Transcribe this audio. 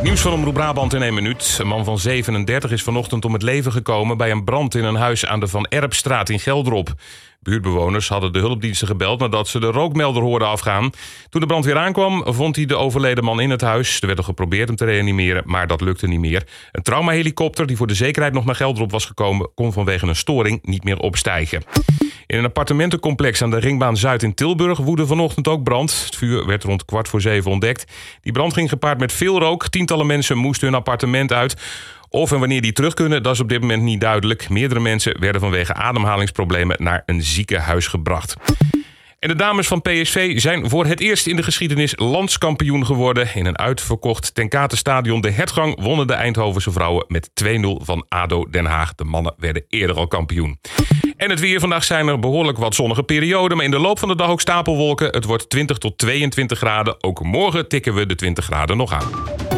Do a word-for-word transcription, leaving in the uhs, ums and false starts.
Nieuws van Omroep Brabant in één minuut. Een man van zevenendertig is vanochtend om het leven gekomen bij een brand in een huis aan de Van Erpstraat in Geldrop. Buurtbewoners hadden de hulpdiensten gebeld nadat ze de rookmelder hoorden afgaan. Toen de brandweer aankwam, vond hij de overleden man in het huis. Er werd al geprobeerd hem te reanimeren, maar dat lukte niet meer. Een traumahelikopter die voor de zekerheid nog naar Geldrop was gekomen, kon vanwege een storing niet meer opstijgen. In een appartementencomplex aan de Ringbaan Zuid in Tilburg woedde vanochtend ook brand. Het vuur werd rond kwart voor zeven ontdekt. Die brand ging gepaard met veel rook. Tientallen mensen moesten hun appartement uit. Of en wanneer die terug kunnen, dat is op dit moment niet duidelijk. Meerdere mensen werden vanwege ademhalingsproblemen naar een ziekenhuis gebracht. En de dames van P S V zijn voor het eerst in de geschiedenis landskampioen geworden. In een uitverkocht Ten Katenstadion De Hertgang wonnen de Eindhovense vrouwen met twee nul van A D O Den Haag. De mannen werden eerder al kampioen. En het weer. Vandaag zijn er behoorlijk wat zonnige perioden, maar in de loop van de dag ook stapelwolken. Het wordt twintig tot tweeëntwintig graden. Ook morgen tikken we de twintig graden nog aan.